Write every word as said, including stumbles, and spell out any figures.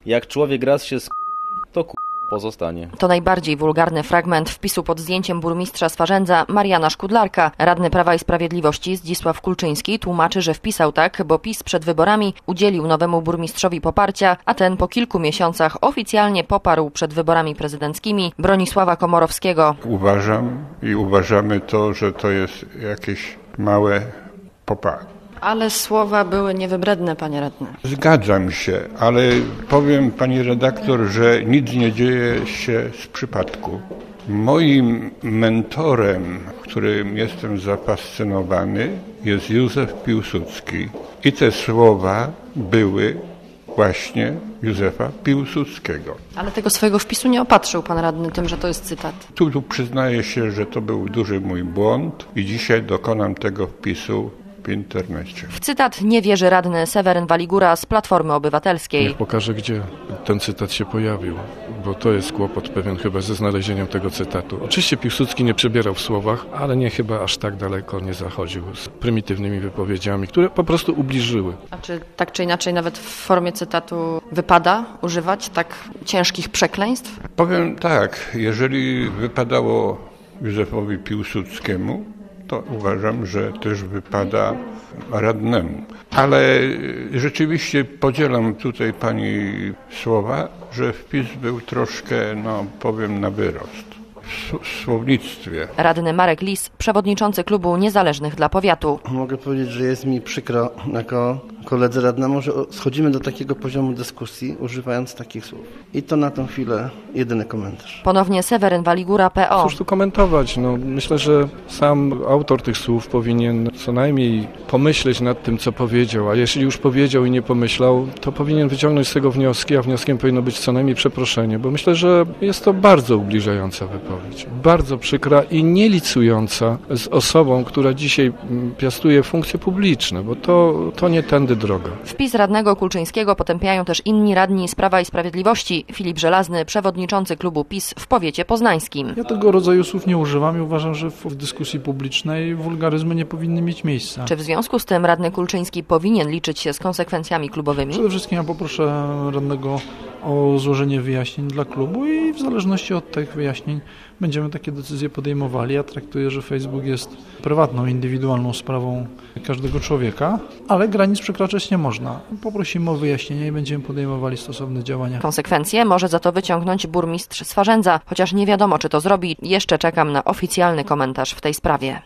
Jak człowiek raz się sk... to k... pozostanie. To najbardziej wulgarny fragment wpisu pod zdjęciem burmistrza Swarzędza Mariana Szkudlarka. Radny Prawa i Sprawiedliwości Zdzisław Kulczyński tłumaczy, że wpisał tak, bo PiS przed wyborami udzielił nowemu burmistrzowi poparcia, a ten po kilku miesiącach oficjalnie poparł przed wyborami prezydenckimi Bronisława Komorowskiego. Uważam i uważamy to, że to jest jakieś małe poparcie. Ale słowa były niewybredne, panie radny. Zgadzam się, ale powiem pani redaktor, że nic nie dzieje się z przypadku. Moim mentorem, którym jestem zafascynowany, jest Józef Piłsudski. I te słowa były właśnie Józefa Piłsudskiego. Ale tego swojego wpisu nie opatrzył pan radny tym, że to jest cytat. Tu, tu przyznaję się, że to był duży mój błąd i dzisiaj dokonam tego wpisu w internecie. W cytat nie wierzy radny Seweryn Waligura z Platformy Obywatelskiej. Niech pokaże, gdzie ten cytat się pojawił, bo to jest kłopot pewien chyba ze znalezieniem tego cytatu. Oczywiście Piłsudski nie przebierał w słowach, ale nie chyba aż tak daleko nie zachodził z prymitywnymi wypowiedziami, które po prostu ubliżyły. A czy tak czy inaczej nawet w formie cytatu wypada używać tak ciężkich przekleństw? Powiem tak, jeżeli wypadało Józefowi Piłsudskiemu, to uważam, że też wypada radnemu. Ale rzeczywiście podzielam tutaj pani słowa, że wpis był troszkę, no powiem, na wyrost w słownictwie. Radny Marek Lis, przewodniczący klubu Niezależnych dla Powiatu. Mogę powiedzieć, że jest mi przykro jako koledze radnemu, że schodzimy do takiego poziomu dyskusji, używając takich słów. I to na tę chwilę jedyny komentarz. Ponownie Seweryn Waligura, P O. Cóż tu komentować? No, myślę, że sam autor tych słów powinien co najmniej pomyśleć nad tym, co powiedział, a jeśli już powiedział i nie pomyślał, to powinien wyciągnąć z tego wnioski, a wnioskiem powinno być co najmniej przeproszenie, bo myślę, że jest to bardzo ubliżająca wypowiedź. Bardzo przykra i nielicująca z osobą, która dzisiaj piastuje funkcje publiczne, bo to, to nie tędy droga. Wpis radnego Kulczyńskiego potępiają też inni radni z Prawa i Sprawiedliwości. Filip Żelazny, przewodniczący klubu PiS w powiecie poznańskim. Ja tego rodzaju słów nie używam i uważam, że w dyskusji publicznej wulgaryzmy nie powinny mieć miejsca. Czy w związku z tym radny Kulczyński powinien liczyć się z konsekwencjami klubowymi? Przede wszystkim ja poproszę radnego o złożenie wyjaśnień dla klubu i w zależności od tych wyjaśnień będziemy takie decyzje podejmowali. Ja traktuję, że Facebook jest prywatną, indywidualną sprawą każdego człowieka, ale granic przekraczać nie można. Poprosimy o wyjaśnienia i będziemy podejmowali stosowne działania. Konsekwencje może za to wyciągnąć burmistrz Swarzędza, chociaż nie wiadomo, czy to zrobi. Jeszcze czekam na oficjalny komentarz w tej sprawie.